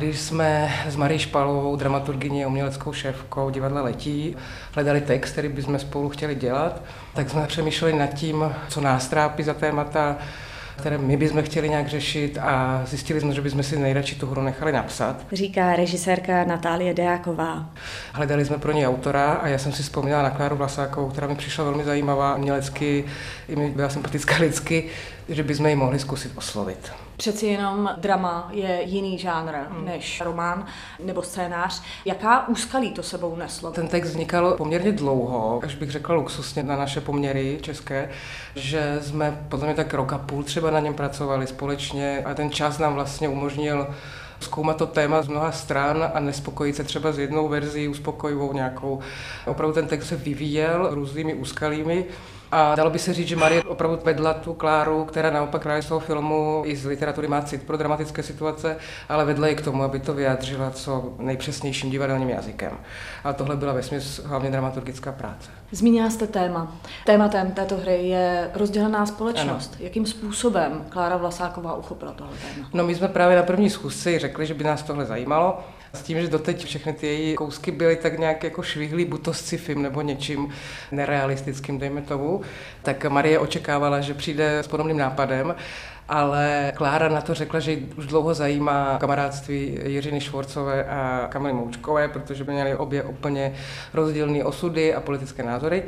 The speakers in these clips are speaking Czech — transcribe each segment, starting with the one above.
Když jsme s Marí Špalovou, dramaturgyní a uměleckou šéfkou divadla Letí, hledali text, který bychom spolu chtěli dělat, tak jsme přemýšleli nad tím, co nás trápí za témata, které my bychom chtěli nějak řešit, a zjistili jsme, že bychom si nejradši tu hru nechali napsat. Říká režisérka Natálie Deáková. Hledali jsme pro ní autora a já jsem si vzpomněla na Kláru Vlasákovou, která mi přišla velmi zajímavá umělecky, i mi byla sympatická lidsky, že bychom ji mohli zkusit oslovit. Přeci jenom drama je jiný žánr než román nebo scénář. Jaká úskalí to sebou neslo? Ten text vznikal poměrně dlouho, až bych řekla luxusně na naše poměry české, že jsme podle mě tak rok a půl třeba na něm pracovali společně a ten čas nám vlastně umožnil zkoumat to téma z mnoha stran a nespokojit se třeba s jednou verzí uspokojivou nějakou. Opravdu ten text se vyvíjel různými úskalími. A dalo by se říct, že Marie opravdu vedla tu Kláru, která naopak právě z toho filmu i z literatury má cit pro dramatické situace, ale vedla ji k tomu, aby to vyjádřila co nejpřesnějším divadelním jazykem. A tohle byla vesměs hlavně dramaturgická práce. Zmínila jste téma. Tématem této hry je rozdělená společnost. Ano. Jakým způsobem Klára Vlasáková uchopila tohle téma? No, my jsme právě na první schůzce řekli, že by nás tohle zajímalo. S tím, že doteď všechny ty její kousky byly tak nějak jako švihlý, buď to sci-fim nebo něčím nerealistickým, dejme tomu, tak Marie očekávala, že přijde s podobným nápadem, ale Klára na to řekla, že ji už dlouho zajímá kamarádství Jiřiny Švorcové a Kamily Moučkové, protože by měly obě úplně rozdílné osudy a politické názory.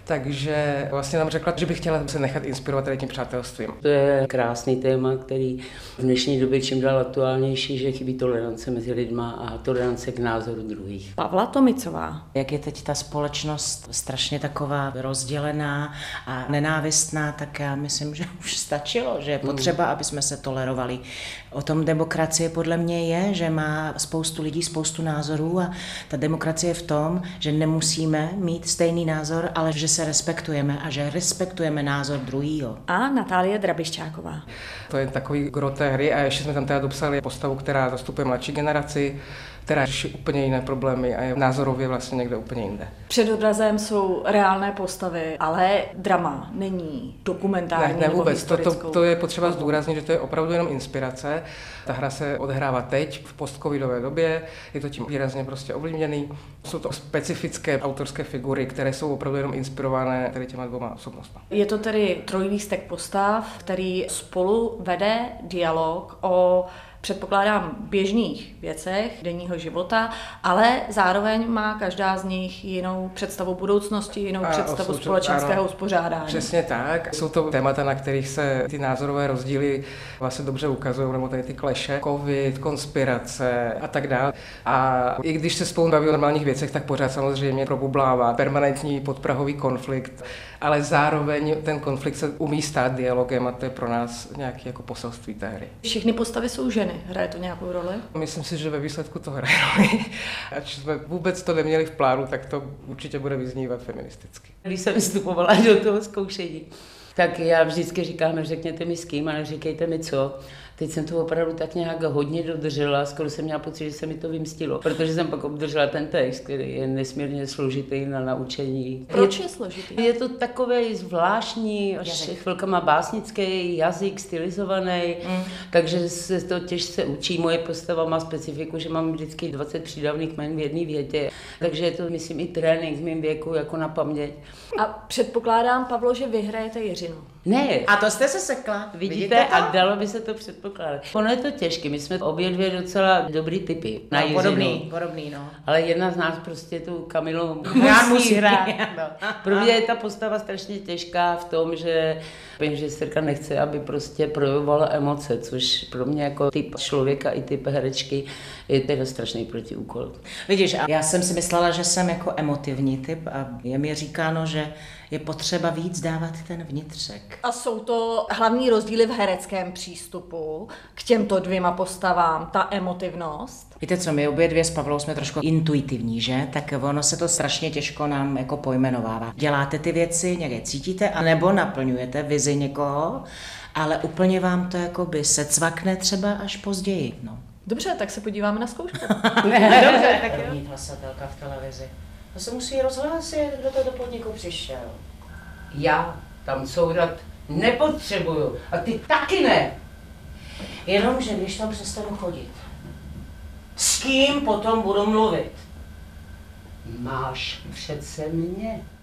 Takže vlastně nám řekla, že by chtěla se nechat inspirovat tím přátelstvím. To je krásný téma, který v dnešní době čím dál aktuálnější, že chybí tolerance mezi lidma a tolerance k názoru druhých. Pavla Tomicová. Jak je teď ta společnost strašně taková rozdělená a nenávistná, tak já myslím, že už stačilo, že je potřeba, aby jsme se tolerovali. O tom demokracie podle mě je, že má spoustu lidí, spoustu názorů a ta demokracie je v tom, že nemusíme mít stejný názor, ale že se respektujeme a že respektujeme názor druhýho. A Natálie Drabišťáková. To je takový gro té hry a ještě jsme tam teda dopsali postavu, která zastupuje mladší generaci, která řeší úplně jiné problémy a je názorově vlastně někde úplně jinde. Před obrazem jsou reálné postavy, ale drama není dokumentární ne, nebo vůbec. historickou. To je potřeba zdůraznit, že to je opravdu jenom inspirace. Ta hra se odehrává teď, v postcovidové době, je to tím výrazně prostě ovlivněný. Jsou to specifické autorské figury, které jsou opravdu jenom inspirované tady těma dvěma osobnostmi. Je to tedy trojlístek postav, který spolu vede dialog o, předpokládám, běžných věcech denního života, ale zároveň má každá z nich jinou představu budoucnosti, jinou představu společenského uspořádání. Přesně tak. Jsou to témata, na kterých se ty názorové rozdíly vlastně dobře ukazují, nebo tady ty kleše, covid, konspirace a tak dále. A i když se spolu baví o normálních věcech, tak pořád samozřejmě probublává permanentní podprahový konflikt, ale zároveň ten konflikt se umí stát dialogem a to je pro nás nějaký jako poselství té hry. Všechny postavy jsou ženy. Hraje to nějakou roli? Myslím si, že ve výsledku to hraje roli. Ač jsme vůbec to neměli v plánu, tak to určitě bude vyznívat feministicky. Když jsem vstupovala do toho zkoušení, tak já vždycky říkám, řekněte mi s kým, ale říkejte mi co. Teď jsem to opravdu tak nějak hodně dodržela, skoro jsem měla pocit, že se mi to vymstilo, protože jsem pak obdržela ten text, který je nesmírně složitý na naučení. Proč je složitý? Je to takový zvláštní, až chvilkama básnický jazyk, stylizovaný, takže se to těžce učí. Moje postava má specifiku, že mám vždycky 20 přídavných jmen v jedné větě, takže je to, myslím, i trénink v mém věku jako na paměť. A předpokládám, Pavlo, že vy hrajete Jiřinu. Ne. A to jste se sekla. Vidíte, a dalo by se to předpokládat. Ono je to těžké, my jsme obě dvě docela dobrý typy na Jiřinu. Podobný, no. Ale jedna z nás prostě tu Kamilu musí hrát. Pro mě je ta postava strašně těžká v tom, že režisérka nechce, aby prostě projevovala emoce, což pro mě jako typ člověka i typ herečky je teda strašný protiúkol. Vidíš, a já jsem si myslela, že jsem jako emotivní typ a je mi říkáno, že je potřeba víc dávat ten vnitřek. A jsou to hlavní rozdíly v hereckém přístupu k těmto dvěma postavám, ta emotivnost? Víte co, my obě dvě s Pavlou jsme trošku intuitivní, že? Tak ono se to strašně těžko nám jako pojmenovává. Děláte ty věci, někde cítíte, anebo naplňujete vizi někoho, ale úplně vám to jakoby se cvakne třeba až později, no. Dobře, tak se podíváme na zkoušku. Dobře, tak jo. Mít hlasatelka v televizi. To se musí rozhlásit, kdo to do podniku přišel. Já tam soudat nepotřebuju a ty taky ne. Jenomže když tam přestanu chodit, kým potom budu mluvit? Máš přece mě.